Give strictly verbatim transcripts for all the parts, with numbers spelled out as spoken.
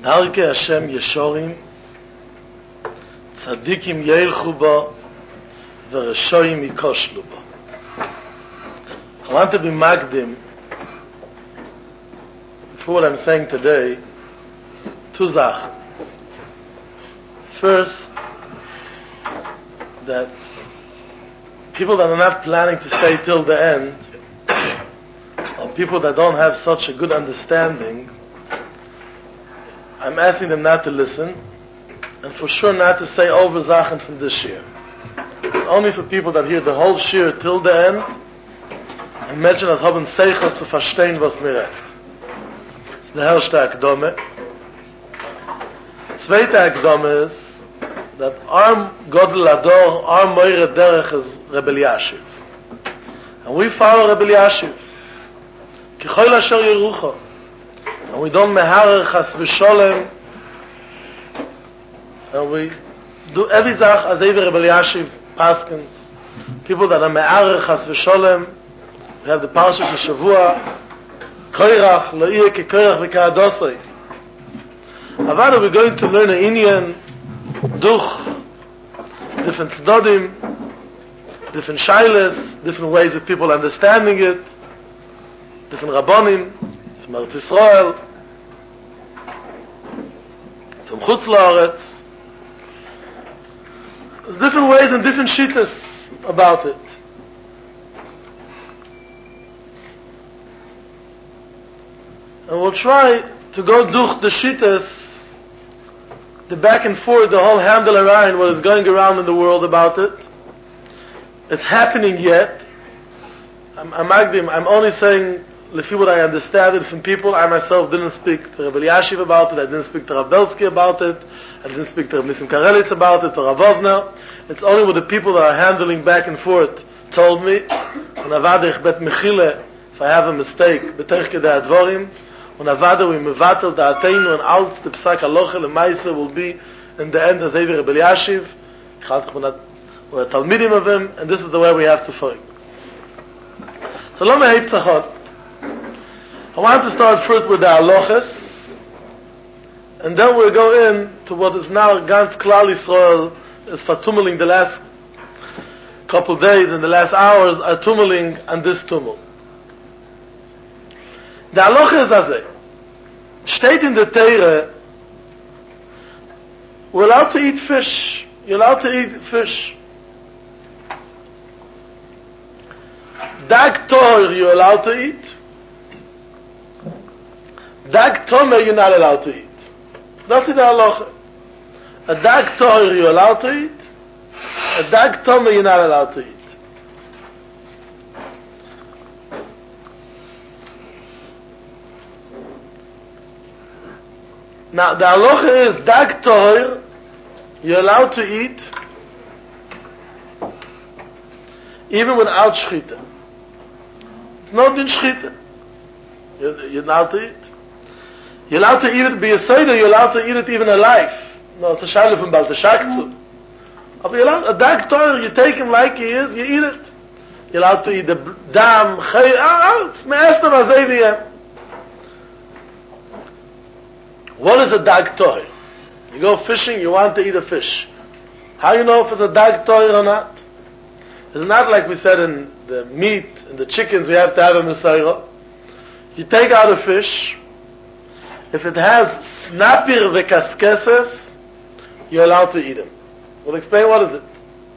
Darke Hashem Yeshorim, Tzadikim Yeilchu Bo, Vereshoim Yikoshlu Bo. I want to be magdim for what I'm saying today, two Sachen. First, that people that are not planning to stay till the end, or people that don't have such a good understanding, I'm asking them not to listen, and for sure not to say over Sachen from this year. It's only for people that hear the whole shir till the end, and mention as haben Seichel zu verstehen, was mir redt. Das ist der erste Akdome. Zweite Akdome ist, that our Godel Ador, our Moire Derech is Rebbe Elyashiv. And we follow Rebbe Elyashiv. Kichoil Asher Yerucho. And we don't meharer chas v'sholem. And we do every zach as Ever Rebbe Elyashiv paskins. People that are meharer chas v'sholem. We have the Parshas of Shavua. Koirach, lo'iyeh ke koirach v'ka'adosoi. Avada, we're going to learn an Indian duch, different tzdodim, different shailes, different ways of people understanding it, different rabbonim, from Eretz Yisrael, from Chutz La'aretz. There's different ways and different shittas about it. And we'll try to go duch the shittas, the back and forth, the whole handle around what is going around in the world about it. It's happening yet. I'm, I'm, I'm only saying, lefi what I understand it from people. I myself didn't speak to Rebbe Elyashiv about it. I didn't speak to Rav Belsky about it. I didn't speak to Rav Nissim Karelitz about it, to Rav Wozner. It's only what the people that are handling back and forth told me. And avada ich bet mechile if I have a mistake. B'terich kedei advorim. Und avada we mevatel da'ateinu and alts the psak halocha lemaisa will be in the end as Ever Rebbe Elyashiv. We're a talmidim of him, and this is the way we have to follow. So lo meheip tzachot. I want to start first with the halachas, and then we'll go in to what is now ganz Klal Yisrael is fatummeling the last couple days and the last hours are tummeling on this tummel. The halacha is azay. Steht in the Teire, we're allowed to eat fish. You're allowed to eat fish. Dag tor you're allowed to eat. Dag tomer you're not allowed to eat. That's the halacha. A dag tor you're allowed to eat. A dag tomer you're not allowed to eat. Now the halacha is dag tor you're allowed to eat even without shchita. It's not in shchita. You're, you're allowed to eat. You're allowed to eat it by a soda, you're allowed to eat it even alive. No, it's a shaila from Baal Teshakzu. But you're allowed, a dag tor, you take him like he is, you eat it. You're allowed to eat the dam, chay, ah, it's me'estem azeviyah. What is a dag tor? You go fishing, you want to eat a fish. How you know if it's a dag tor or not? It's not like we said in the meat and the chickens we have to have a Messiah. You take out a fish. If it has snapir v'kaskeses, you're allowed to eat them. We'll explain what is it.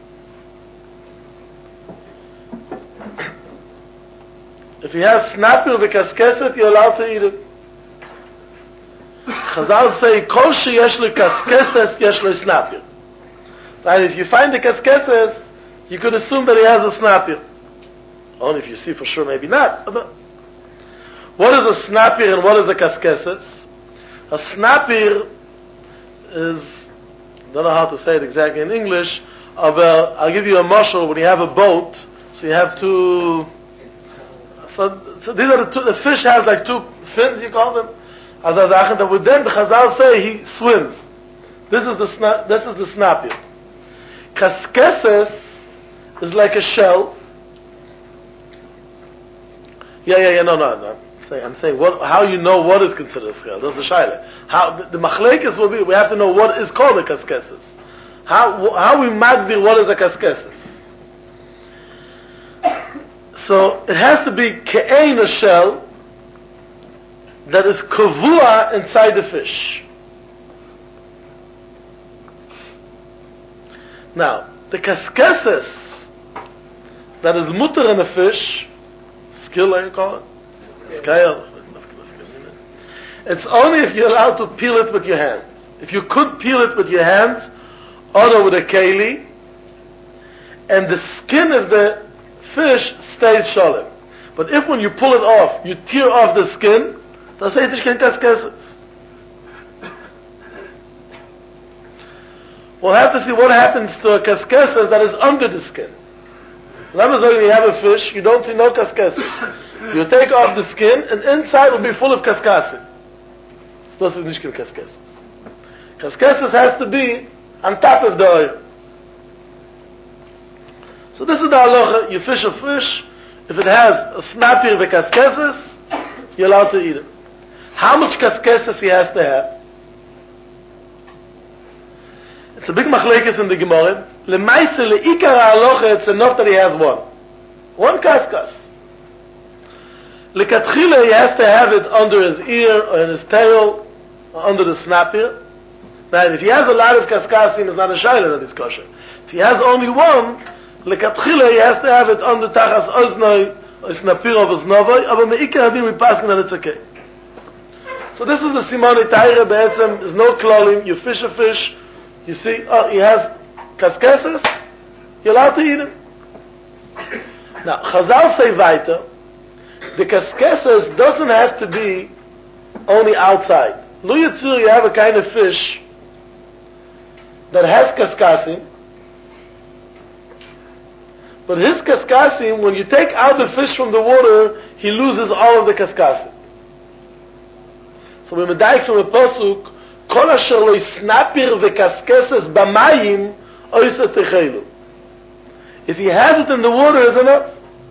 If he has snapir v'kaskeses, you're allowed to eat it. Chazal say, kol sheyesh lo kaskeses, yesh lo snapir. And if you find the kaskeses, you could assume that he has a snapir. Only if you see for sure, maybe not. What is a snapir and what is a kaskeses? A snapir is, I don't know how to say it exactly in English, of a, I'll give you a mashal. When you have a boat, so you have two, so, so these are the two, the fish has like two fins, you call them. As a zachan that with them the Chazal say he swims. This is the sna- this is the snapir. Kaskeses is like a shell. Yeah, yeah, yeah, no, no, no. saying, I'm saying, what, how you know what is considered a schel? That's the shaila. How the, the machlekes will be. We have to know what is called a kaskeses. How how we magdir what is a kaskeses. So it has to be ke'ein, a shell that is kavua inside the fish. Now the kaskeses that is mutter in a fish, skill, I call it. Scale. It's only if you're allowed to peel it with your hands. If you could peel it with your hands, or with a keli, and the skin of the fish stays shalom. But if when you pull it off, you tear off the skin, that's heißt ich kein kaskeses. We'll have to see what happens to a kaskeses that is under the skin. Let me say, you have a fish, you don't see no kaskeses. You take off the skin, and inside will be full of kaskasim. Das ist nicht kein kaskeses. Kaskeses has to be on top of the oil. So this is the halacha. You fish a fish, if it has a snapir with kaskeses, you're allowed to eat it. How much kaskeses he has to have? It's a big machlekes in the Gemara. Lemaise leikar halacha, it's enough that he has one. One kaskas. Lekatchila, he has to have it under his ear, or in his tail, or under the snapir. Now, if he has a lot of kaskasim, it's not a shayla that is kosher. If he has only one, lekatchila, he has to have it under tachas oznoi, or snapir of his novoi, but meikar hadin we passing that it's okay. So this is the simone taira be'etzem. There's no klolim. You fish a fish, you see, oh, he has kaskeses, you're allowed to eat him. Now, Chazal say weiter, the kaskeses doesn't have to be only outside. Lo yitzur, you have a kind of fish that has kaskasim, but his kaskasim, when you take out the fish from the water, he loses all of the kaskasim. So we medayik from a pasuk, kol asher lo snapir vekaskases b'mayim oisa techelu. If he has it in the water, is enough.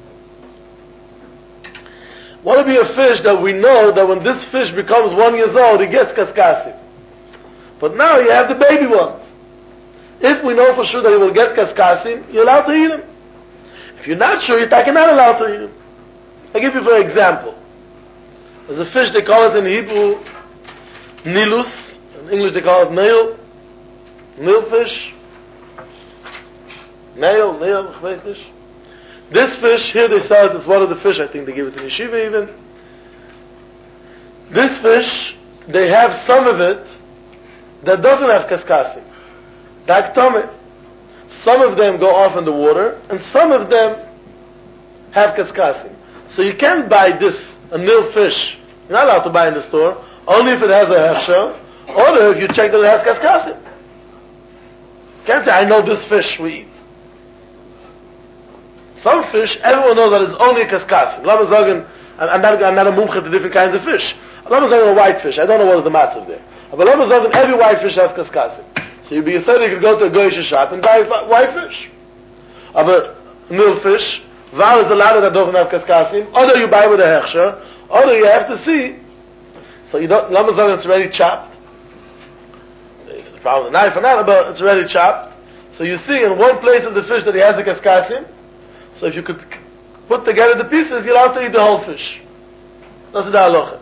Want to be a fish that we know that when this fish becomes one years old, he gets kaskasim. But now you have the baby ones. If we know for sure that he will get kaskasim, you're allowed to eat him. If you're not sure, you're not allowed to eat him. I'll give you for example. There's a fish, they call it in Hebrew nilus. In English they call it nail. Nail fish. Nail, nail, ich weiß nicht. This fish, here they sell it as one of the fish, I think they give it in yeshiva even. This fish, they have some of it that doesn't have kaskasim. Daktome. Some of them go off in the water, and some of them have kaskasim. So you can't buy this, a nil fish. You're not allowed to buy in the store, only if it has a hefsher, or if you check that it has kaskasim. You can't say, I know this fish we eat. Some fish, everyone knows that it's only a kaskasim. I'm not, I'm not a mumche to different kinds of fish. I'm not a white fish. I don't know what is the matzav there. But I'm not every white fish has kaskasim. So you'd be said you could go to a goyish shop and buy white fish. But nil fish, var is a lot that doesn't have kaskasim. Or you buy with a hechsher, or you have to see. So you don't, lama sagen it's already chopped. If it's a problem with a knife or not, but it's already chopped. So you see in one place of the fish that he has a kaskasim. So if you could put together the pieces, you're allowed to eat the whole fish. That's the halacha.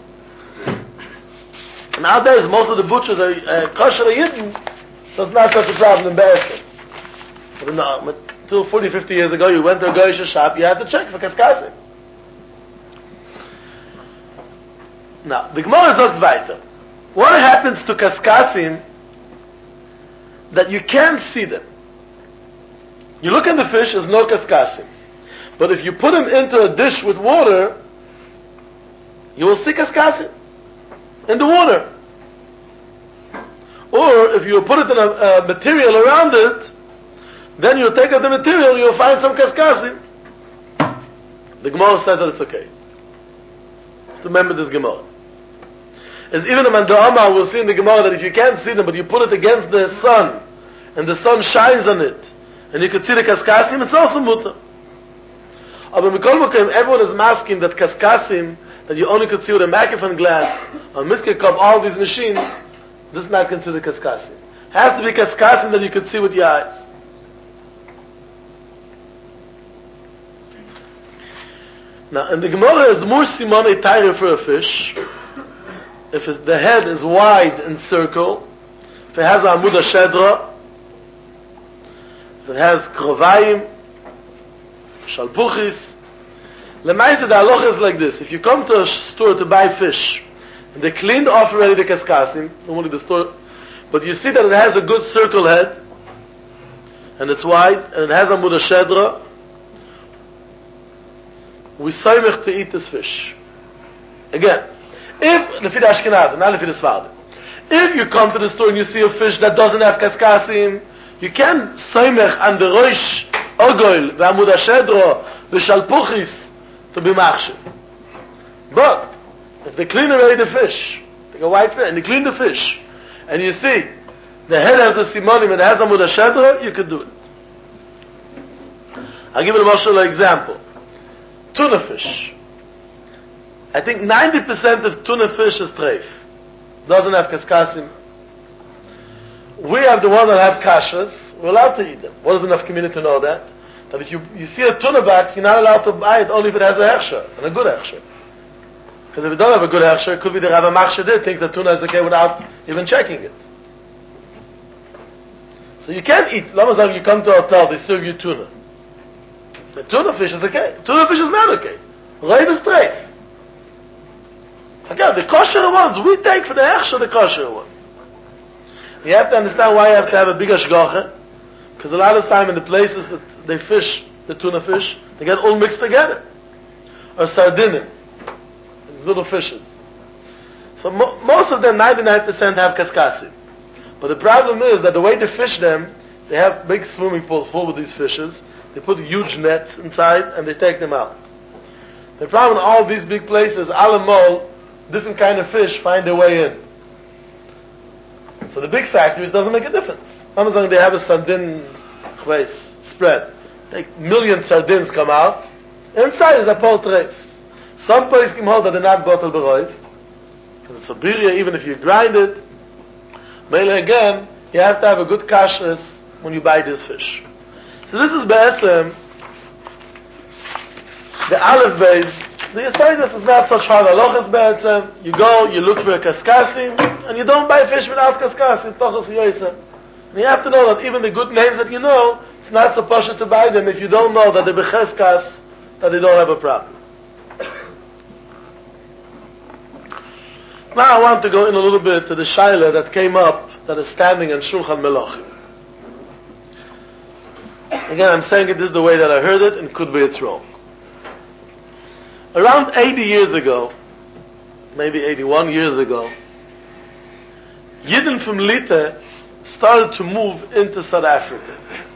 Nowadays, most of the butchers are uh, kosher yidden, so it's not such a problem in Be'etzim. But no, until forty, fifty years ago, you went to a goyish shop, you had to check for kaskasim. Now, the Gemara sagt weiter. What happens to kaskasim that you can't see them? You look at the fish, there's no kaskasim. But if you put him into a dish with water, you will see kaskasim in the water. Or if you put it in a, a material around it, then you take out the material, you'll find some kaskasim. The Gemara said that it's okay. Just remember this Gemara. As even a Manda'ama will see in the Gemara that if you can't see them, but you put it against the sun, and the sun shines on it, and you can see the kaskasim, it's also mutter. But everyone is masking that kaskasim, that you only could see with a microphone glass, or miskei cup, all these machines, this is not considered kaskasim. Has to be kaskasim that you could see with your eyes. Now, in the Gemara is more simonei taira for a fish. If it's, the head is wide and circle, if it has a amud shedra, if it has krovayim, shalpuchis. Lemaisa, the halacha is like this: if you come to a store to buy fish, and they cleaned off already the kaskasim, normally the store, but you see that it has a good circle head, and it's wide, and it has amud shedra, we saymech to eat this fish. Again, if, lefi the Ashkenazim, not lefi the Sfardim, if you come to the store and you see a fish that doesn't have kaskasim, you can saymech on the roish, ogoil, ve'amud hashedro, ve'shalpuchis, to be machshev. But, if they clean already the fish, take a white fish, and they clean the fish, and you see, the head has the simonim and it has amud hashedro, you could do it. I'll give you a marshal example. Tuna fish. I think ninety percent of tuna fish is treif. Doesn't have kaskasim. We have the ones that have kashas. We're allowed to eat them. What is enough community to know that? That if you, you see a tuna box, you're not allowed to buy it only if it has a hechsher, and a good hechsher. Because if it don't have a good hechsher, it could be the Rav Machsher did think that tuna is okay without even checking it. So you can't eat. Lamazar, you come to a hotel, they serve you tuna. The tuna fish is okay. Tuna fish is not okay. Reiv is treif. Again, the kosher ones, we take for the hechsher the kosher ones. You have to understand why you have to have a big hashgacha. Because a lot of time in the places that they fish, the tuna fish, they get all mixed together. Or sardinim, little fishes. So mo- most of them, ninety-nine percent have kaskasim. But the problem is that the way they fish them, they have big swimming pools full with these fishes. They put huge nets inside and they take them out. The problem in all these big places, alamol, different kind of fish find their way in. So the big factories doesn't make a difference. Amazon, they have a sardine spread. Like million sardines come out. Inside is a pol treifs. Some places can hold that they're not bottle beroiv. Because it's a birria, even if you grind it. Mele again, you have to have a good kashrus when you buy this fish. So this is be'etzem, the aleph base. The Yisraelis is not such hard halachas be'etzem. You go, you look for a kaskasim, and you don't buy fish without kaskasim, tochos yoyisem. And you have to know that even the good names that you know, it's not so posh to buy them if you don't know that they're becheskas, that they don't have a problem. Now I want to go in a little bit to the shaila that came up, that is standing in Shulchan Melachim. Again, I'm saying it this is the way that I heard it, and could be it's wrong. Around eighty years ago, maybe eighty-one years ago, Yidden from Lita started to move into South Africa.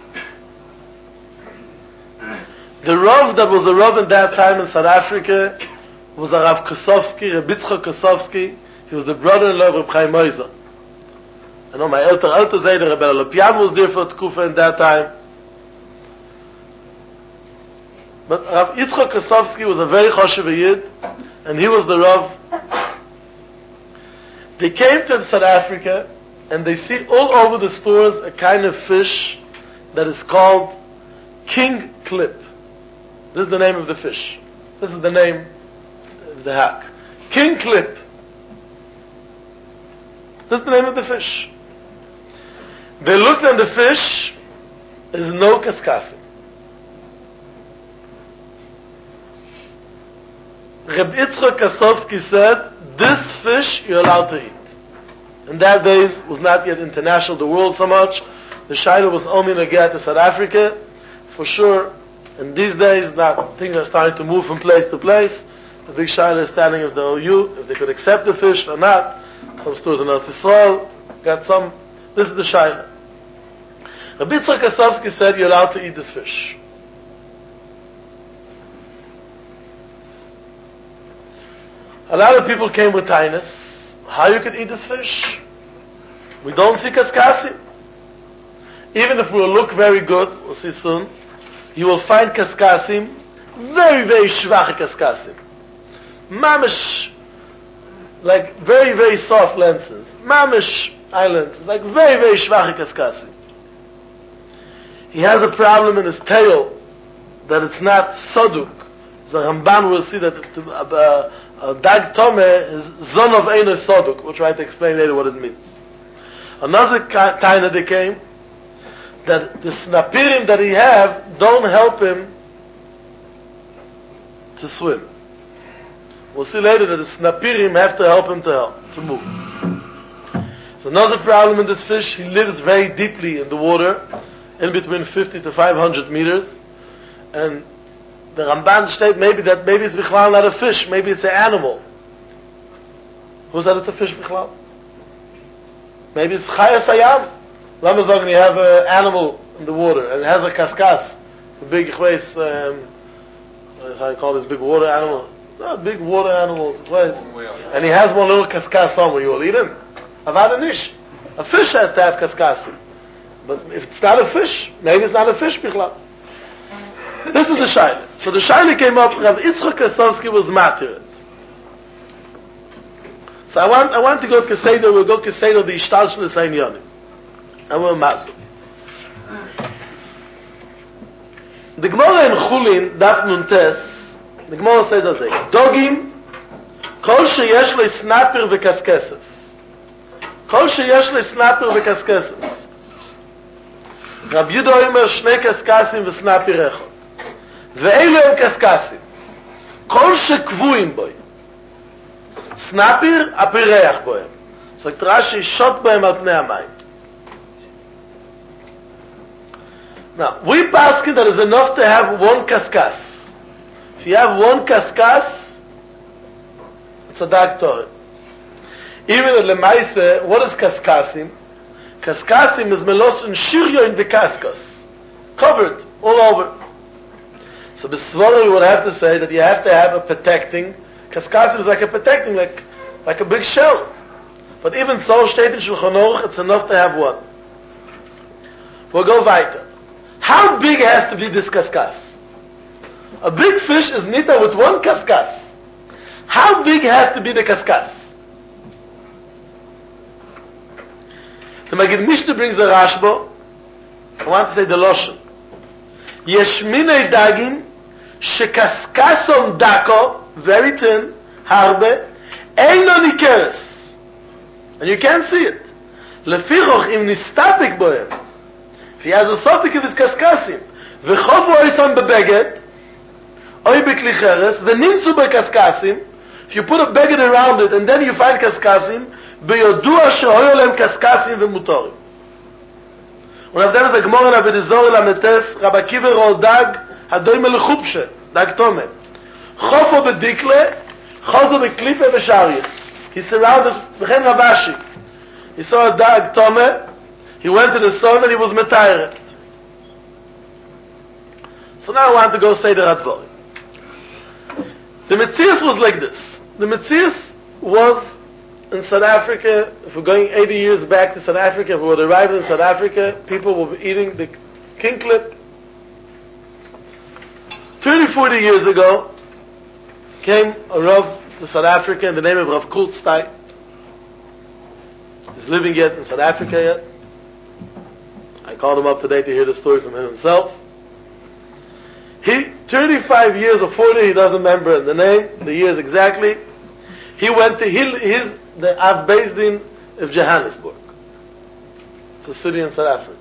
The Rav that was the Rav in that time in South Africa was a Rav Kosovsky, Reb Yitzchak Kosovsky. He was the brother-in-law of Reb Chaim Moiser. I know my elder, elder Zayder, Reb Elapiam was there for Tkufa in that time. But Rav Yitzchak Kosovsky was a very choshev Yid, and he was the Rav. They came to South Africa, and they see all over the stores a kind of fish that is called king clip. This is the name of the fish. This is the name of the hack. King clip. This is the name of the fish. They looked at the fish, there's no kaskasim. Reb Yitzchak Kosovsky said, this fish you're allowed to eat. In that days was not yet international, the world so much. The shaila was only in a get to South Africa. For sure, in these days, now things are starting to move from place to place. The big shaila is standing of the O U, if they could accept the fish or not. Some stores in Eretz Yisrael got some. This is the shaila. Rabbi Yitzchak Kosovsky said, you're allowed to eat this fish. A lot of people came with tainus. How you can eat this fish? We don't see kaskasim. Even if we will look very good, we'll see soon, you will find kaskasim, very, very schwache kaskasim. mamish, like very, very soft lenses. Mamish eye lenses, like very, very shvache kaskasim. He has a problem in his tail that it's not soduk. The Ramban will see that uh, uh, dag tomeh is zon of ein soduk. We'll try to explain later what it means. Another kind of came that the snapirim that he have don't help him to swim. We'll see later that the snapirim have to help him to help to move. So another problem in this fish, he lives very deeply in the water, in between fifty to five hundred meters, and the Ramban states maybe that maybe it's bichlal not a fish, maybe it's an animal. Who said it's a fish bichlal? Maybe it's chayas hayam. Lama sagen you have an animal in the water and it has a kaskas, a big chweis, um, how you call this big water animal? No, big water animals, chweis. And he has one little kaskas somewhere. You will eat him. Avad nish. A fish has to have kaskas. But if it's not a fish, maybe it's not a fish bichlal. This is the shaila. So the shaila came up. Rav Yitzchak Kasovsky was matir it. So I want I want to go Keseder. We'll go Keseder the Ishtal Shel Sayin Yonim. And we'll masbih. The Gemara in Chulin Daf Nun Tes. The Gemara says as a dogim kol sheyesh lo snapir v'kaskeses. Kol sheyesh lo snapir v'kaskeses. Rab Yudah Omer shnei kaskasim v'snapir echad. ואלו הם קסקסים כל שקבועים בהם סנפיר הפירח בהם זאת רש"י שוט בהם על פני המים. Now we paskin that is enough to have one kaskas. If you have one kaskas it's a dag Torah. Even in Lemaise, what is kaskasim? Kaskasim is melos and shiryo in the kaskas, covered all over. So B'Svara we would have to say that you have to have a protecting. Kaskasim is like a protecting, like like a big shell. But even so, steht in Shulchan Aruch, it's enough to have one. We'll go weiter. How big has to be this kaskas? A big fish is nita with one kaskas. How big has to be the kaskas? The Magid Mishnah brings a Rashba. I want to say the Loshen. Yesh minei dagim shekaskasom dako, very thin, harbe, eino nikeres. And you can't see it. Lefichoch im nistapik bohem. If he has a sopik of his kaskasim, v'chofu oisan bebeget, oi bekli cheres, v'nimtzu bekaskasim, if you put a beged around it and then you find kaskasim, beyodua shehoyolem kaskasim v'mutorim. Und auf dem ist der Gemorre in Avedizor in Ametes, Rabbi Kiver ol Dag, hadoi melechupshe, Dag Tome. Chofo bedikle, chozo beklipe v'sharye. He surrounded, v'chen Ravashi. He saw a Dag Tome, he went to the sun and he was metayiret. So now I want to go say the Radvori. The Metzias was like this. The Metzias was in South Africa, if we're going eighty years back to South Africa, if we would arrive in South Africa, people will be eating the king clip. thirty, forty years ago, came a Rav to South Africa in the name of Rav Kultzstein. He's living yet in South Africa yet. I called him up today to hear the story from him himself. He, thirty-five years or forty, he doesn't remember the name, the years exactly. He went to his, his the Av Beis Din of Johannesburg. It's a city in South Africa.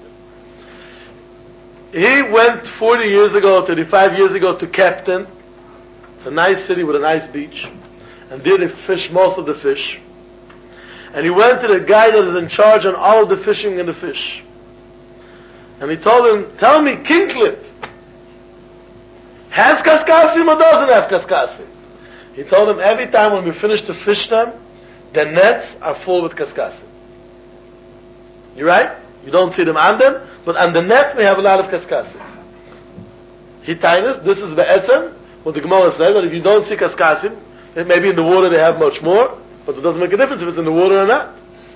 He went forty years ago, thirty-five years ago to Captain. It's a nice city with a nice beach. And did fish most of the fish. And he went to the guy that is in charge on all of the fishing and the fish. And he told him, tell me, king clip, has kaskasim or doesn't have kaskasim? He told him, every time when we finish to fish them, the nets are full with kaskasim. You're right? You don't see them on them, but on the net we have a lot of kaskasim. He tainas, this is be'etzem, what the Gemara says, that if you don't see kaskasim, maybe in the water they have much more, but it doesn't make a difference if it's in the water or not.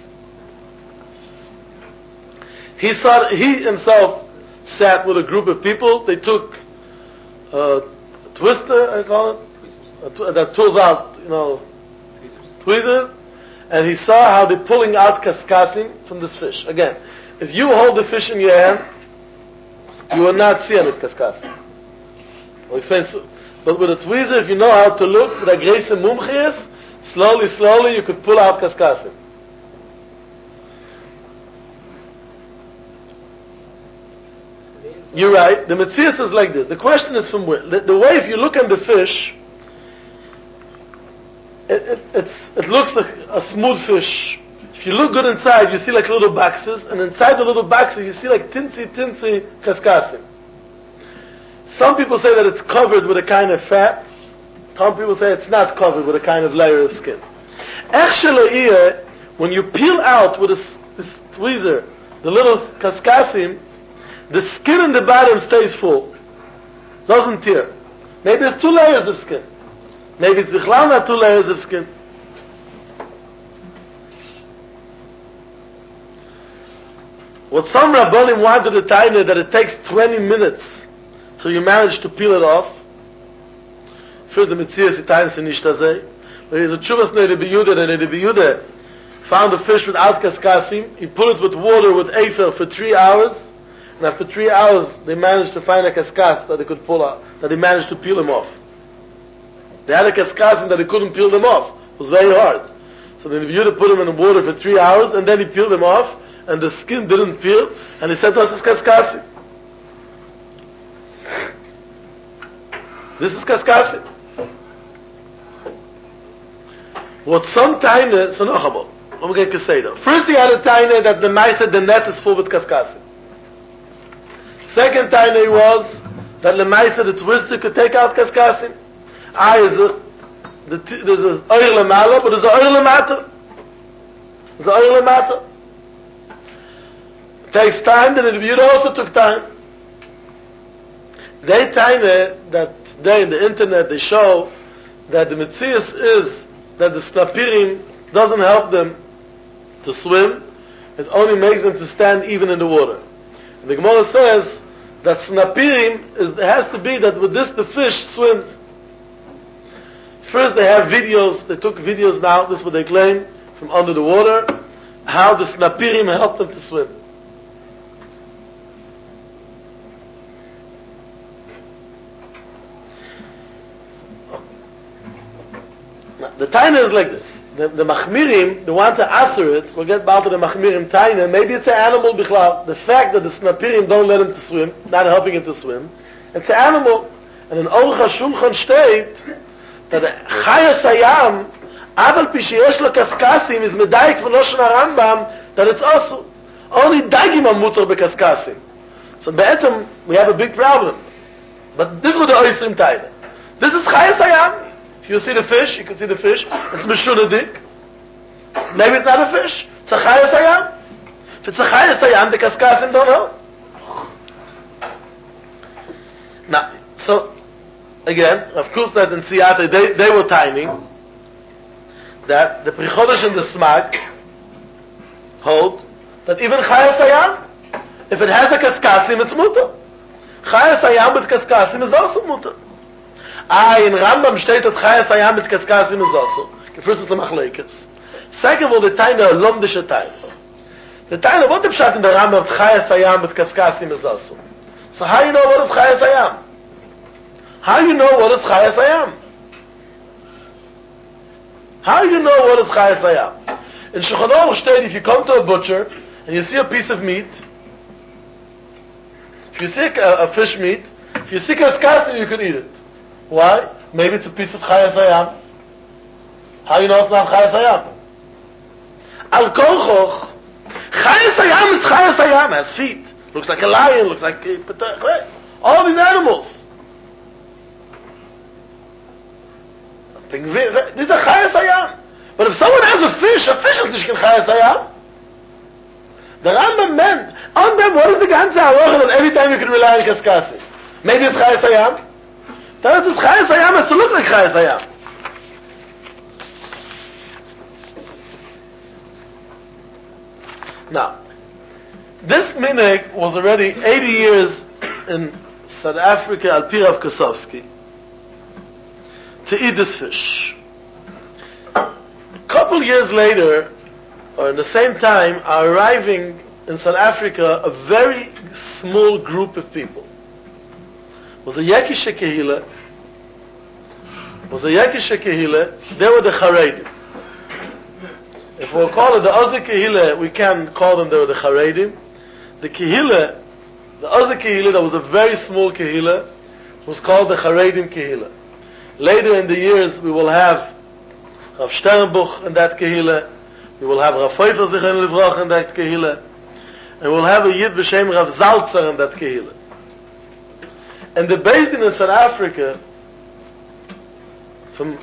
He saw, he himself sat with a group of people, they took a twister, I call it, that pulls out, you know, tweezers, and he saw how they're pulling out kaskasim from this fish. Again, if you hold the fish in your hand, you will not see on it kaskasim. I'll explain. But with a tweezer, if you know how to look, with a grace and mumchias, slowly, slowly, you could pull out kaskasim. You're right. The Metzias is like this. The question is from where? The, the way, if you look at the fish, it, it, it's, it looks like a smooth fish. If you look good inside, you see like little boxes, and inside the little boxes, you see like tinsy, tinsy kaskasim. Some people say that it's covered with a kind of fat. Some people say it's not covered with a kind of layer of skin. When you peel out with this, this tweezer the little kaskasim, the skin in the bottom stays full, doesn't tear. Maybe it's two layers of skin. Maybe it's bichlal not two layers of skin. What some Rabbanim wanted to tell you that it takes twenty minutes till you manage to peel it off. First the Metzias Italians in Ishtazeh. But he's a Chuvas Nere B'Yudah, and Nere B'Yudah found a fish without kaskasim. He put it with water with Eifer for three hours. And after three hours, they managed to find a kaskas that they could pull out, that they managed to peel him off. They had a kaskas that they couldn't peel them off. It was very hard. So then the Yehuda put him in the water for three hours, and then he peeled them off, and the skin didn't peel, and he said to us, "This is kaskasi." This is kaskasi. What some taina, so no chabot. Let me get keseda. First, he had a taina that the mice said the net is full with kaskasi. Second taina was that the mice the twister could take out kaskasim. Ah, is a the there's a oil lemala, but there's a oil lemata. There's a oil lemata. It takes time. Then the Yehuda also took time. They taina that they in the internet they show that the Metzias is that the snapirim doesn't help them to swim. It only makes them to stand even in the water. And the Gemara says that snapirim is, it has to be that with this the fish swims. First they have videos, they took videos now, this is what they claim, from under the water, how the snapirim help them to swim. Now, the taina is like this. The, the machmirim, the one to answer it, we'll get back to the machmirim taina, maybe it's an animal bichlal. The fact that the snapirim don't let him to swim, not helping him to swim, it's an animal. And in Aruch HaShulchan state that the Chayas Hayam, Aval Pi sheyesh lo kaskasim, is medayik from Lashon HaRambam that it's also only dagim are mutar bekaskasim. So be'etzem we have a big problem. But this is what the Oisrim taina. This is Chayas Hayam. If you see the fish, you can see the fish. It's Meshunadik. Maybe it's not a fish. It's a Chayas Hayam. If it's a Chayas Hayam, the Kaskasim don't help. Now, so, again, of course that in Siyata, they, they were tiny, that the Prichodesh and the Smag hold that even Chayas Hayam, if it has a Kaskasim, it's mutter. Chayas Hayam with Kaskasim is also mutter. Ah, in Rambam steht that Chayas Hayam mit Kaskasim is also. First it's a Machlekes. Second of all, the Taina, a Lomdische Taina. The Taina, what the Pshat in the Rambam of Chayas Hayam mit Kaskasim is also? So how you know what is Chayas Hayam? How you know what is Chayas Hayam? How you know what is Chayas Hayam? In Shulchan Aruch steht, if you come to a butcher and you see a piece of meat, if you see a, a fish meat, if you see Kaskasim, you can eat it. Why? Maybe it's a piece of Chayas Hayam. How you know it's not Chayas Hayam? Al Kolchoch, Chayas Hayam is Chayas Hayam, has feet. Looks like a lion, looks like a, all these animals. These are Chayas Hayam. But if someone has a fish, a fish is not Chayas Hayam. The Rambam meant, on them, what is the ganze Halacha that every time you can rely on Kaskasim? Maybe it's Chayas Hayam. That is Chayas Hayam has to look like Chayas Hayam. Now, this minhag was already eighty years in South Africa, Al Pi Rav Kosovsky. to eat this fish. A couple years later, or in the same time, are arriving in South Africa a very small group of people. It was a Yekishe Kehila. It was a Yekishe Kehila. They were the Charedim. If we'll call it the Ozer Kehila, we can call them they were the Charedim. The Kehila, the Ozer Kehila, that was a very small Kehila, was called the Charedim Kehila. Later in the years, we will have Rav Sternbuch in that Kehila. We will have Rav Pfeiffer Zichron Livrach in that Kehila. And we'll have a Yid b'Shem Rav Zalzer in that Kehila. And the Beis Din in South Africa, from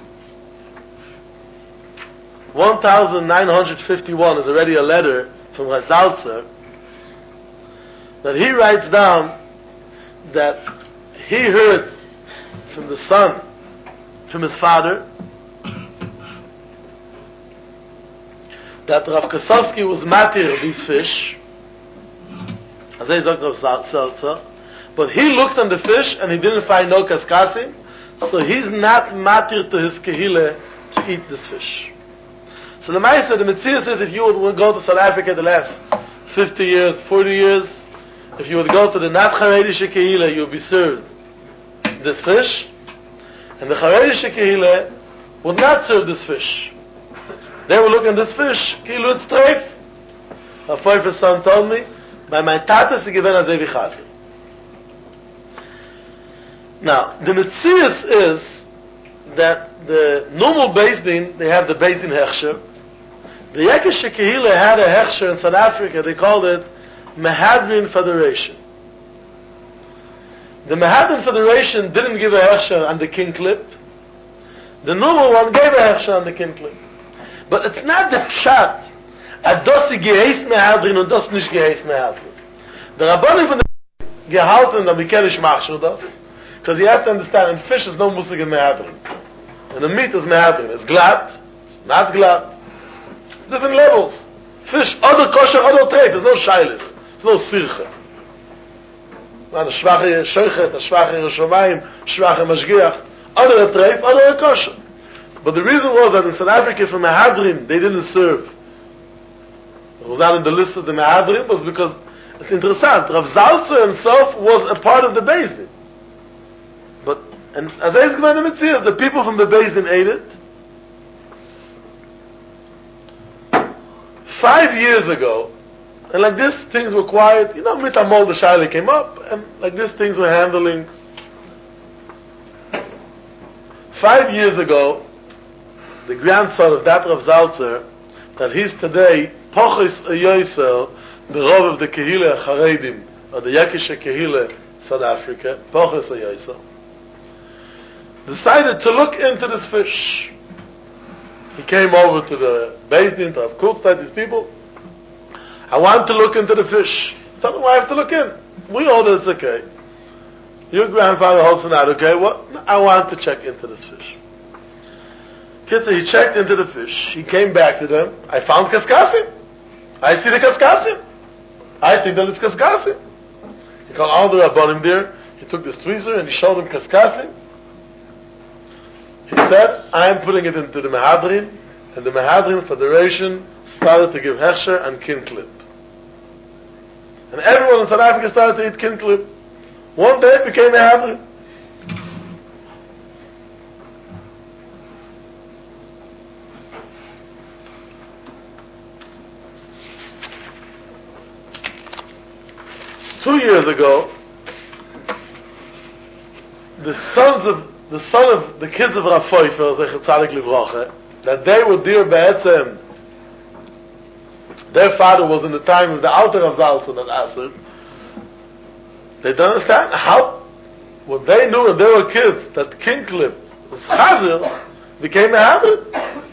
nineteen fifty-one, is already a letter from Rav Zalzer, that he writes down that he heard from the son, from his father, that Rav Kosovsky was matir these fish, as he said Rav Zalzer, but he looked on the fish and he didn't find no kaskasim, so he's not matir to his kehile to eat this fish. So the Maisa, the Metzia says, if you would go to South Africa the last fifty years, forty years, if you would go to the not Charedische kehile, you would be served this fish, and the Charedische kehile would not serve this fish. They were looking at this fish, kilu streif. Rav Pfeiffer's son told me, by my tata se given as evi chaser. Now, the Metzias is that the normal Beis Din, they have the Beis Din Hechsher. The Yekishe Kehila had a Hechsher in South Africa, they called it Mehadrin Federation. The Mehadrin Federation didn't give a Hechsher on the king clip. The normal one gave a Hechsher on the king clip. But it's not the Pshat, at das sie geheist Mehadrin und das nicht geheist Mehadrin. The Rabbanim von der gehalten, that we can't machshur das. Because you have to understand, in fish is no musig in Mehadrin. And the meat is Mehadrin. It's glad, it's not glad. It's different levels. Fish, other kosher, other treif. There's no shailis. There's no sirche. Not a schwache shochet, a schwache Yerushalayim, schwache mashgiach. Other a treif, other a kosher. But the reason was that in South Africa, for Mehadrin, they didn't serve. It was not in the list of the Mehadrin, was because, it's interesting, Rav Zalzer himself was a part of the Beis Din. But, and as I said in the Metzias, the people from the Beis Din ate it. Five years ago, and like this, things were quiet. You know, Mitamol, the Shaila came up, and like this, things were handling. Five years ago, the grandson of that Rav Zalzer, that he's today Pochis Yoyser, the Rav of the Kehila Charedim, or the Yekishe Kehila South Africa, Pochis Yoyser, decided to look into this fish. He came over to the Beis Din to have Kurtzeit, these people. I want to look into the fish. Tell them I have to look in. We all that it's okay. Your grandfather holds it not okay. What? Well, I want to check into this fish. Kitzer, he checked into the fish. He came back to them. I found kaskasim. I see the kaskasim. I think that it's kaskasim. He called all the Rabbanim there. He took this tweezer and he showed them kaskasim. He said, I am putting it into the Mehadrin, and the Mehadrin Federation started to give Hechsher and kin clip. And everyone in South Africa started to eat kin clip. One day it became Mehadrin. Two years ago, the sons of the son of the kids of Rav Pfeiffer, Zecher Tzadik Livrocha, that they were dear Be'etzem. Their father was in the time of the Alter Rav Zalzer that Asad. They don't understand how, what they knew when they were kids, that king clip was Chazir, became a habit.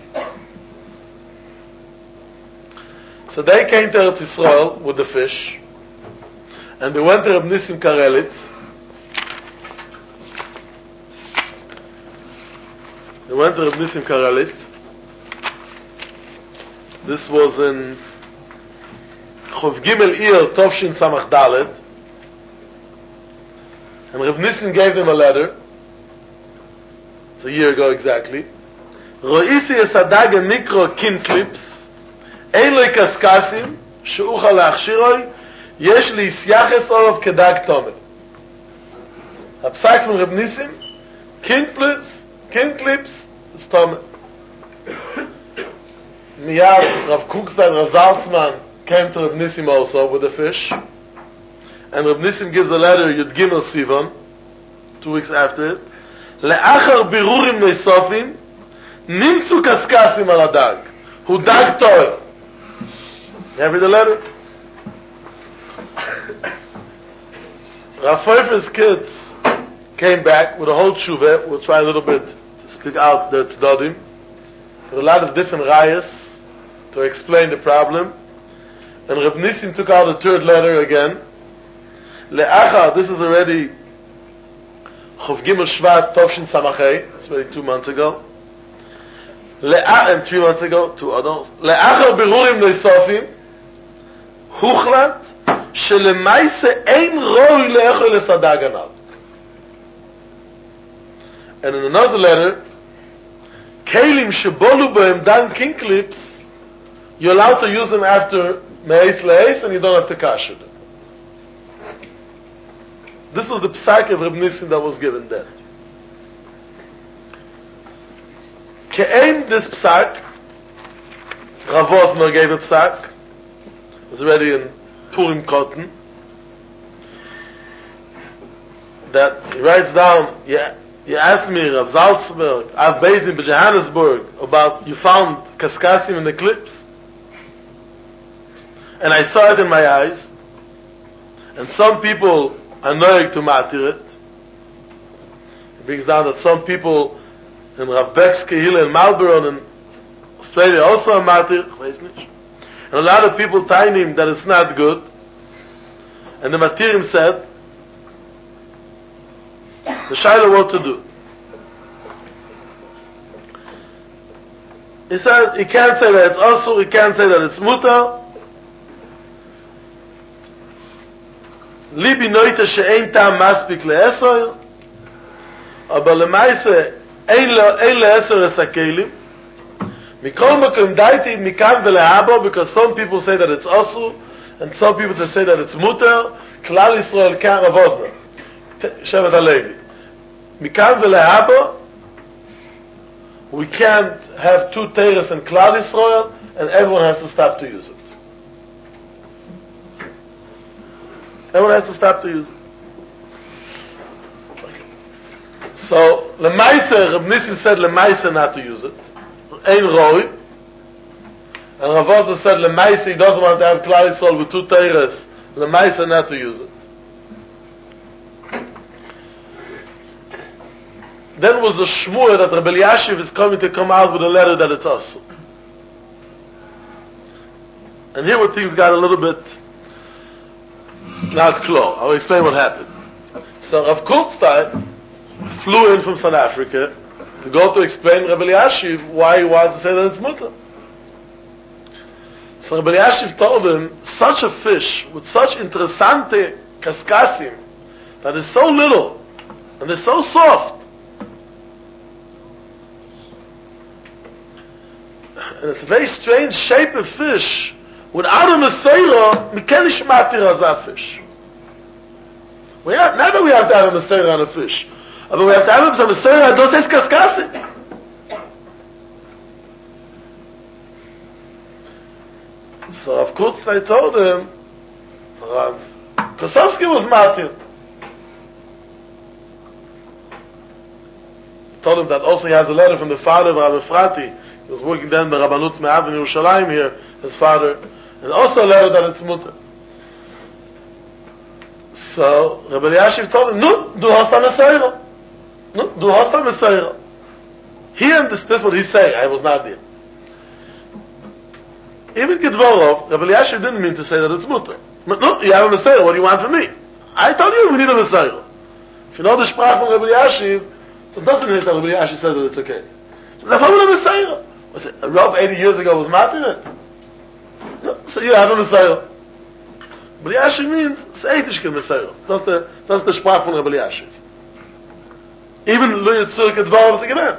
So they came to Eretz Yisrael with the fish, and they went to Reb Nissim Karelitz. They went to Reb Nissim Karelitz. This was in Chov Gimel Iyar Tovshin Samach Dalet. And Reb Nissim gave them a letter. It's a year ago exactly. Roisi esadag mikro kin clips. Ein lo kaskasim she'uchal lachshiroi. Yesh li isyaches olav kedag tomer. Hapsak from Reb Nissim. Kin clips, kin clips, is tomer. Miyad Rav Kukstein, Rav Saltzman came to Reb Nissim also with the fish. And Reb Nissim gives a letter, Yud Gimel Sivan, two weeks after it. Le'achar birurim neisofim, nimtzu kaskasim al adag. Hu dag toer. You have read the letter? Rav Pfeiffer's kids came back with a whole tshuva. We'll try a little bit to speak out the tzdadim. With a lot of different rayas to explain the problem. And Reb Nissim took out a third letter again. Le'achar, this is already Chov Gimel Shvat Tovshin Samachei. It's already two months ago. Le'achar, and three months ago, two others. Le'achar birurim neisofim, huchlat shelemaise ein roi le'echol esadag anal. And in another letter, Kelim shebolu bohem dan king clips, you're allowed to use them after me'es le'es, and you don't have to kasher them. This was the psak of Reb Nissim that was given there. Ke'ein this psak, Rav Osmer gave a psak, it was already in Purim Cotton, that he writes down, yeah, you asked me, Rav Salzberg, I've based in Johannesburg, about you found kaskasim in the clips, and I saw it in my eyes, and some people are knowing to matir it. It brings down that some people in Rav Beck's Kehillah in Marlborough in Australia also are matir, and a lot of people telling him that it's not good, and the matirim said, the Shaila what to do. He says, he can't say that it's also, he can't say that it's mutar. Libi noite she'ein tam maspik le'esoy, aber lemaise ein le'esoy es hakelim. Mikol makom daiti mikam v'lehabo, because some people say that it's also, and some people that say that it's mutar. Klal Yisrael kan Rav Osmer, Shevet HaLevi. Mikam v'lehabo, we can't have two teres in Klal Yisrael, and everyone has to stop to use it. Everyone has to stop to use it. So, Lemaise, Reb Nissim said Lemaise not to use it. Ein roi. And Rav Osmer said Lemaise, he doesn't want to have Klal Yisrael with two teres. Lemaise not to use it. Then was the shmur that Rebbe Elyashiv is coming to come out with a letter that it's also. And here where things got a little bit not clear. I'll explain what happened. So Rav Kulstein flew in from South Africa to go to explain Rebbe Elyashiv why he wants to say that it's mutar. So Rebbe Elyashiv told him, such a fish with such interessante kaskasim that is so little and is so soft, and it's a very strange shape of fish, without a Meseira, we can't ishmatir as a fish. We have, not that we have to have a Meseira on a fish, but we have to have a Meseira that does kaskasim. So of course I told him, Rav Kosovsky was matir. Told him that also he has a letter from the father of Rav Efrati. He was working then by Rabbanut Me'av in Yerushalayim here, his father, and also a letter that it's mutar. So Rebbe Elyashiv told him, no, du hast a Meseira. No, du hast a Meseira. He understood, this is what he's saying, I was not there. Even Gedvorov, Rebbe Elyashiv didn't mean to say that it's mutar. But no, you have a Meseira, what do you want from me? I told you we need a Meseira. If you know the Sprach from Rebbe Elyashiv, it doesn't mean that Rebbe Elyashiv said that it's okay. So that's how a Meseira. Was it a Rav eighty years ago was matir it? No, so you have a Meseira. Rebbe Elyashiv means Seitishke Meseira. That's the, that's the Sprach from Rebbe Elyashiv. Even Louis Tzurk Dvar was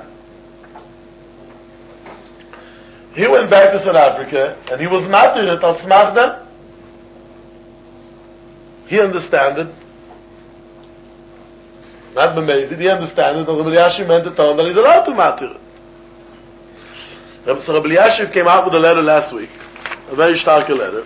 He went back to South Africa, and he was not in it al smachda. He understood it. Not b'mezid, he understood it, and Rabbi Elyashiv meant to tell him that he's allowed to matir it. So Rabbi Elyashiv came out with a letter last week, a very stark letter.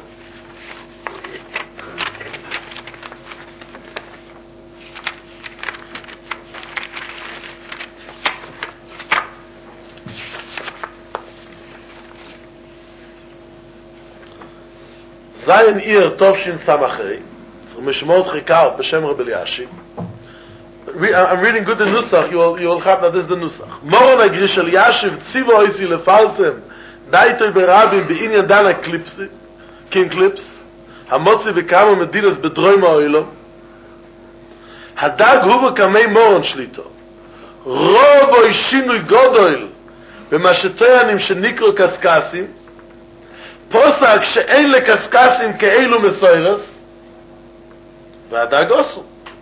Zayin Ir Tovshin Samachay, it's Mishmot Chikar B'Shem Rabbi Elyashiv. I'm reading good the Nusach, you will, you will have that this is the Nusach. Moron Agrish Elyashiv Tzivo Oisi Lefalsem Daitoi Berabim B'Inyan Dana Clips, King Clips Hamotzi B'Kama Medinas B'Droima Oilom Hadag Huva Kamei Moron Shlito Robo Ishinui Godoil B'Mashetoyanim Shenikro Kaskasim פוסק שאין לקסקסים כאלו מסוירס והדג עשו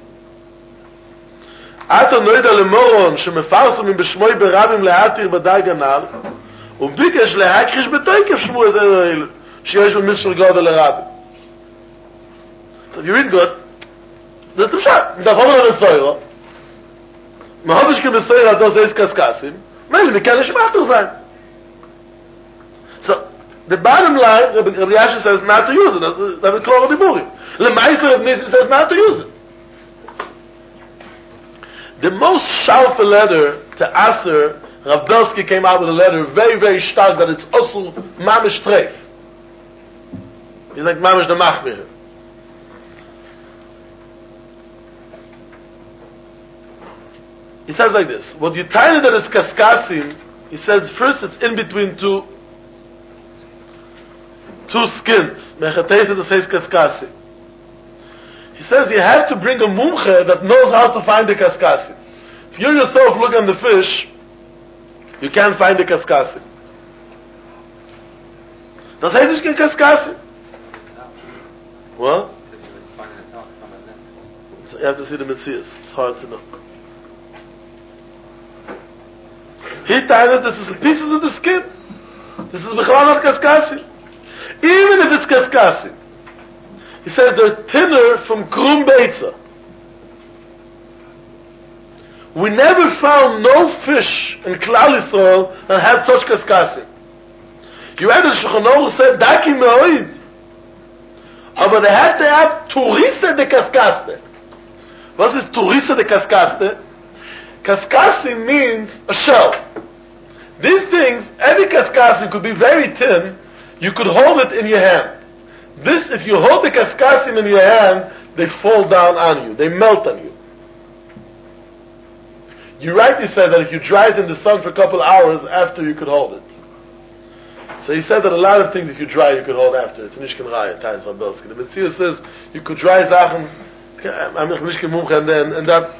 עתה נוידע למורון שמפרסמים בשמוי ברבים להתיר בדג הנר וביקש להכחיש בתוקף שמו את זה שיש במכשול גודל לרבים. So if you read good, זה תפשט, מדפון על המסוירו מהובש כמסויר עדו זה יש קסקסים מילא מכאן יש מאתר זין. So the bottom line, Rabbi Elyashiv says not to use it. That's the Klor Diburim. L'maisa Rabbi Nissim says not to use it. The most sharper letter to Aser, Rav Belsky came out with a letter very, very stark that it's also mamish treif. He's like mamish the machmir. He says like this: what you tell that it's kaskasim, he says first it's in between two. Two skins. He says you have to bring a mumche that knows how to find the kaskasim. If you yourself look on the fish, you can't find the kaskasim. Das heißt nicht kein kaskasim. What? So you have to see the Metzias. It's hard to know. He told this is pieces of the skin. This is b'chalal not kaskasim. Even if it's kaskasim. He says they're thinner from krum beitza. We never found no fish in Klal Yisrael that had such kaskasim. You read the Shulchan Aruch said daki me'oid. But they have to have turisa de kaskaste. What is turisa de kaskaste? Kaskasim means a shell. These things, every kaskasim could be very thin. You could hold it in your hand. This, if you hold the kaskasim in your hand, they fall down on you. They melt on you. You rightly said that if you dry it in the sun for a couple hours, after you could hold it. So he said that a lot of things, if you dry, you could hold after. It's Nishkan Raya, Tais Rabelski. The Metzia says you could dry Sachen, I'm Nishkan Mumcha, and then, and that.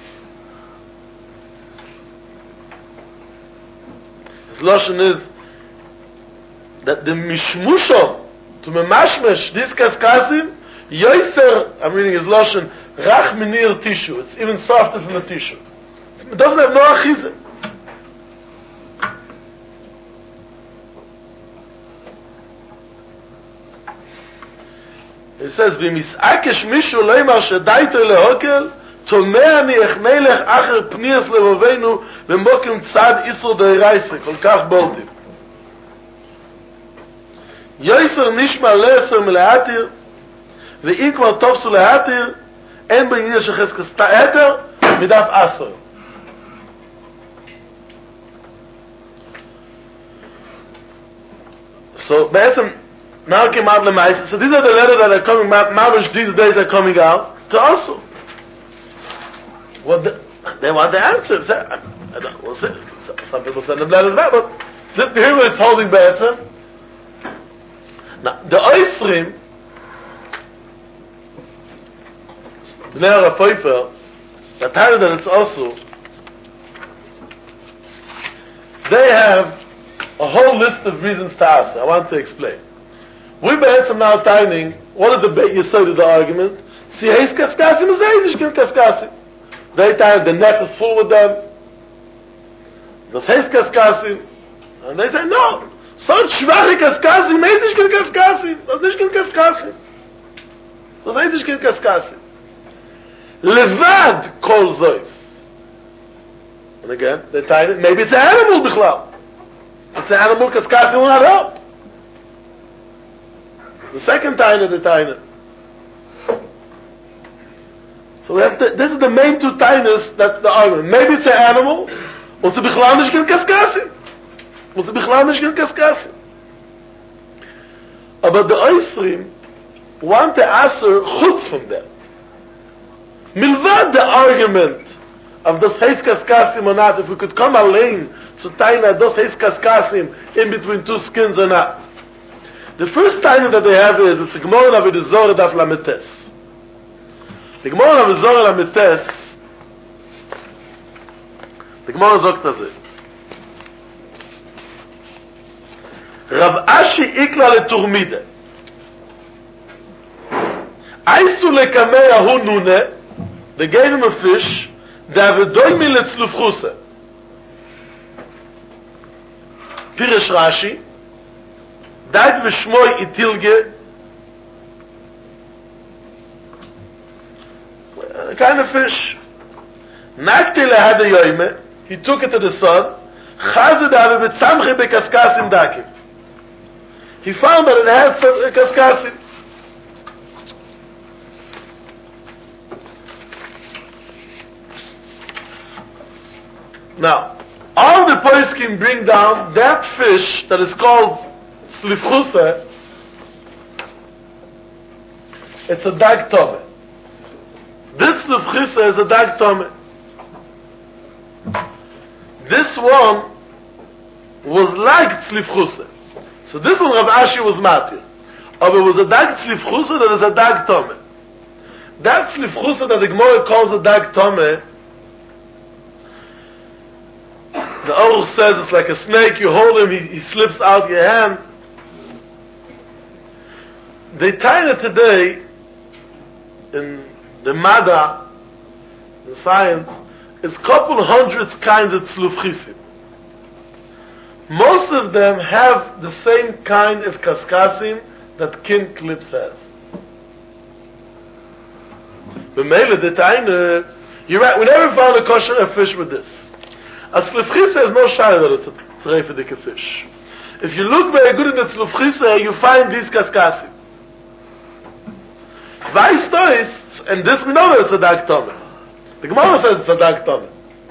His Lashon is that the mishmushon to memashmesh this kaskasim yoiser, I'm reading his lashon, rach minir tissue. It's even softer from the tissue. It doesn't have no achizah. It says v'misakesh mishu leimar shedaito lehokel tomei ani ech melech acher pnias levovenu v'mokim tzad isur deiraisa kol kach boldim. יויסר נשמע לסר מלהתיר ואם כבר תופסו להתיר אין בעניין של חזקס תאתר מדף עשר. So בעצם now came out למעשה. So these are the letters that are coming out. These days are coming out to also. Well, the, they want the answer. I, I don't, we'll see. Some people send them letters back, but the, here it's holding better. Now, the Oisrim, Bnei HaRafoifer, that tell that it's also, they have a whole list of reasons to ask. I want to explain. We had some now timing. What is the Beit Yesod of the argument? Si heis kaskasim is heis ishkin kaskasim. They time the net is full with them. Das heißt Kaskasim. And they say, no, so schwache Kaskasim, heißt nicht kein Kaskasim. Das ist nicht kein Kaskasim. Das heißt nicht kein Kaskasim. Levad kol zois. And again, they time it, maybe it's an animal, Bichlal. It's an animal, Kaskasim will not help. The second time of the time. So we have to, this is the main two tainas that the argument. Maybe it's an animal, und sie bichlal nicht kein Kaskasim. Und sie bichlal nicht kein Kaskasim. Aber the Oisrim want to answer chutz from that. Milvad the argument of das heis Kaskasim or not, if we could come alone to taina dos heis Kaskasim in between two skins or not. The first taina that they have is, it's a Gemara of the Zohar daf lametes. The Gemara of Zohar Amites, the Gemara sagt das. Rav Ashi ikla leturmide. Aisu lekamei ahu nune, they gave him a fish, they have a doimi letzlufchuse. Pirish Rashi, dait v'shmoi itilge, a kind of fish. Naktile had a yoime, he took it to the sun, chazed ave betzamche bekaskasim dakim. He found that it had some kaskasim. Now, all the poskim bring down that fish that is called slifchuse, it's a dag tome. This lefchisa is a dag tome. This one was like tzlifchusa. So this one Rav Ashi was matir. But it was a dag tzlifchusa that is a dag tome. That tzlifchusa that the Gemara calls a dag tome, the Aruch says it's like a snake, you hold him, he, he slips out your hand. They tie it today in the Mada, in science, is couple hundreds kinds of tzlufchisim. Most of them have the same kind of kaskasim that kin clips has. But Mele, the taina, you're right, we never found a kosher a fish with this. A tzlufchisa is no shayla that it's a tzreifedik fish. If you look very good in the tzlufchisa, you find these kaskasim. Vice dois, and this we know that it's a dag tome. The Gemara says it's a dag tome.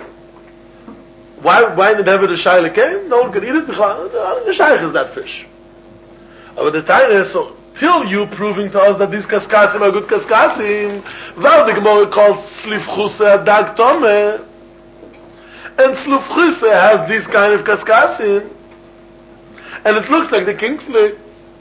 Why, why did ever the shaila came? No one could eat it. The shaykh is that fish. But the time is, so, till you proving to us that these kaskasim are good kaskasim, well, the Gemara calls slifchuse a dag tome. And slifchuse has this kind of kaskasim. And it looks like the kingflake.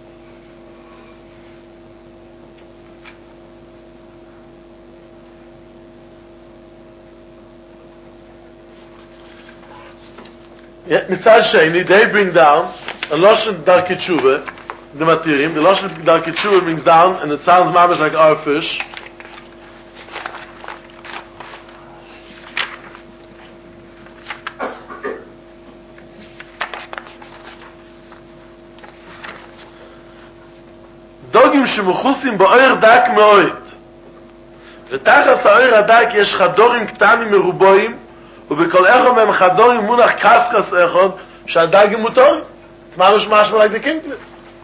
Yeah, Mitzad Sheni, they bring down a Loshen Darkei Tshuva, the Matirim. The Loshen Darkei Tshuva brings down, and it sounds mamish like our fish. Dogim shemuchusim ba'oyer dak me'oid. V'tachas ha'oyer hadak yesh chadorim ktanim meruboim, ובכל אחד מהם חדורים מונח קסקס אחד שהדגים מותר. It's mamish mashma like the kinglet.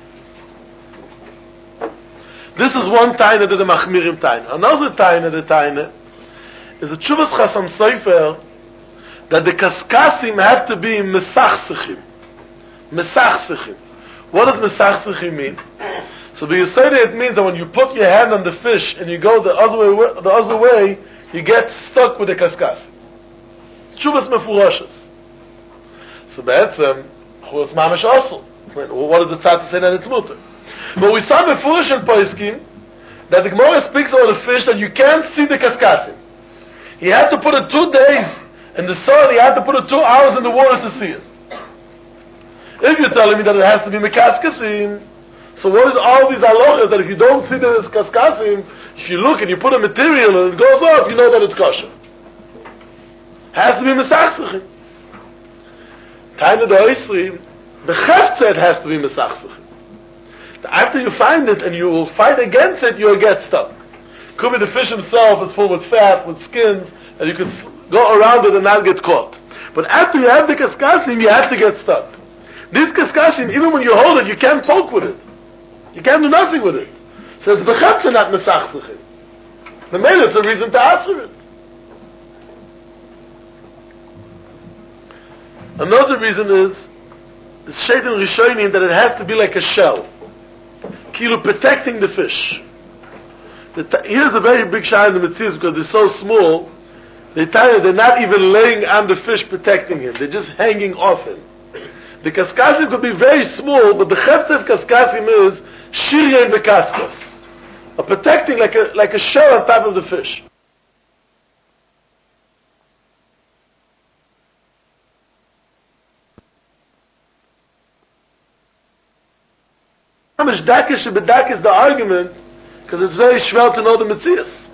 This is one taina that the machmirim taina. Another taina, the taina, is a Tshuvas Chasam Sofer that the kaskasim have to be mesachsechim. Mesachsechim. What does mesachsechim mean? So the Yisrael, it means that when you put your hand on the fish and you go the other way, the other way, you get stuck with the kaskasim. Tshuvas mefurashes. So be'etzem, churus mamish asur. What does the tzad say that it's mutter? But we saw mefurash in Poskim that the Gemara speaks about a fish that you can't see the kaskasim. He had to put it two days in the sun. He had to put it two hours in the water to see it. If you're telling me that it has to be mekaskasim, so what is all these halachas that if you don't see the kaskasim, if you look and you put a material and it goes off, you know that it's kosher. Has to be mesachsachim. Taina the oisrim, the cheftzet has to be mesachsachim. After you find it and you will fight against it, you'll get stuck. Could be the fish himself is full with fat, with skins, and you can go around it and not get caught. But after you have the kaskasim, you have to get stuck. This kaskasim, even when you hold it, you can't poke with it. You can't do nothing with it. So it's bechetze, not mesachsachim. The main, it's a reason to answer it. Another reason is, it's shaitan rishonim that it has to be like a shell. Kilo protecting the fish. The t- here's a very big shine in the Metzias because they're so small, they tell you they're not even laying on the fish protecting him. They're just hanging off him. The kaskasim could be very small, but the chefse of kaskasim is shiryen bekaskos. A protecting like a, like a shell on top of the fish. How much dakish and bedak is the argument? Because it's very schwer to know the Metzias.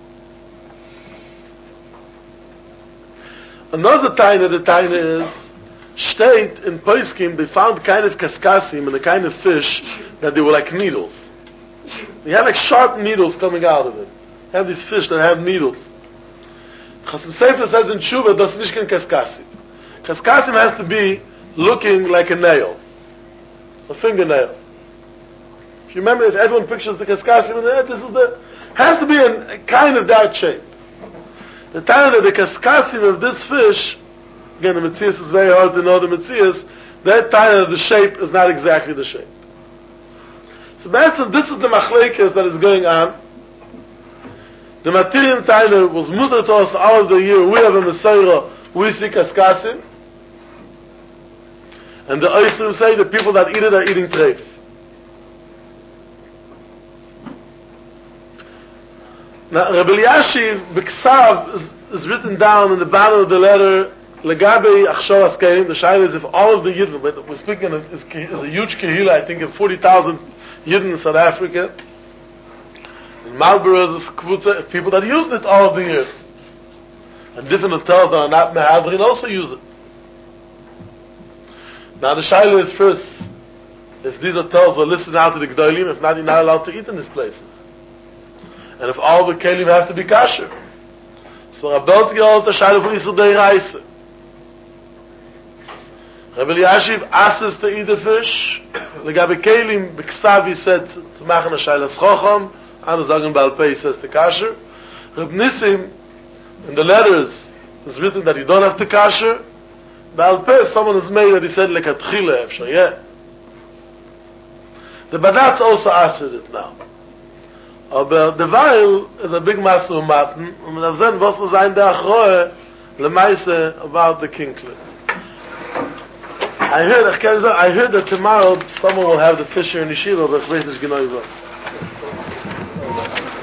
Another taina, the taina is, state in Poiskim, they found kind of kaskasim and a kind of fish that they were like needles. They have like sharp needles coming out of it. They have these fish that have needles. Chasim Sefer says in Tshuva, das nicht kein kaskasim. Kaskasim has to be looking like a nail. A fingernail. If you remember, if everyone pictures the kaskasim in the head, this is the, has to be in a kind of that shape. The time that the kaskasim of this fish, again the Metzias is very hard to know the Metzias, that time of the shape is not exactly the shape. So Benson, this is the machlekes that is going on. The Material Taina was mutter to us all of the year, we have a Messiah, we see kaskasim. And the Oisrim say the people that eat it are eating treif. Now, Rabbi Elyashiv, B'Ksav, is, is written down in the bottom of the letter, Legabe Achshor Askerim, the Shaila is if all of the Yidden, but we're speaking of is, is a huge Kehila, I think of forty thousand Yidden in South Africa. In Marlborough is a Kvutza of people that used it all of the years. And different hotels that are not Mehadrin also use it. Now the Shaila is first, if these hotels are listening out to the Gdolim, if not, you're not allowed to eat in these places. And if all the kelim have to be kosher. So Rabbi Beltzger holds the Shaila for Yisrael Dei Reise. Rabbi Elyashiv asks to eat the fish. Legabe kelim, B'Ksav he said to machen a Shaila Schocham. Anu sagen Baal Pei says to kosher. Rabbi Nissim, in the letters, is written that you don't have to kosher. Baal Pei, someone has made that he said lekatchile efshar, yeah. The Badatz also asked it now. Aber derweil is a big master of matten, und man darf sehen, was war sein der Achroe, le meise about the kinkler. I heard, I can say, I heard that tomorrow someone will have the fish here in Yeshiva, but ich weiß nicht genau was.